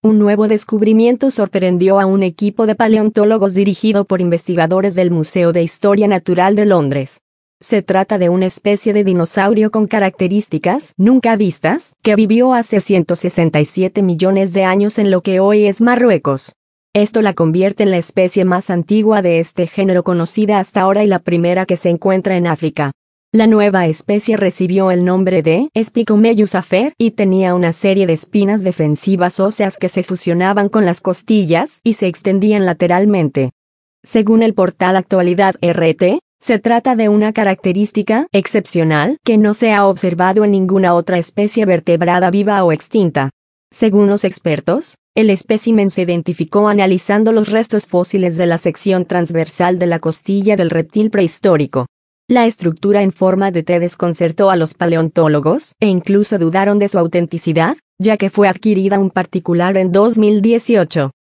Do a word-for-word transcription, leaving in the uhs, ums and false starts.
Un nuevo descubrimiento sorprendió a un equipo de paleontólogos dirigido por investigadores del Museo de Historia Natural de Londres. Se trata de una especie de dinosaurio con características nunca vistas, que vivió hace ciento sesenta y siete millones de años en lo que hoy es Marruecos. Esto la convierte en la especie más antigua de este género conocida hasta ahora y la primera que se encuentra en África. La nueva especie recibió el nombre de Spicomellus afer y tenía una serie de espinas defensivas óseas que se fusionaban con las costillas y se extendían lateralmente. Según el portal Actualidad R T, se trata de una característica excepcional que no se ha observado en ninguna otra especie vertebrada viva o extinta. Según los expertos, el espécimen se identificó analizando los restos fósiles de la sección transversal de la costilla del reptil prehistórico. La estructura en forma de T desconcertó a los paleontólogos, e incluso dudaron de su autenticidad, ya que fue adquirida un particular en dos mil dieciocho.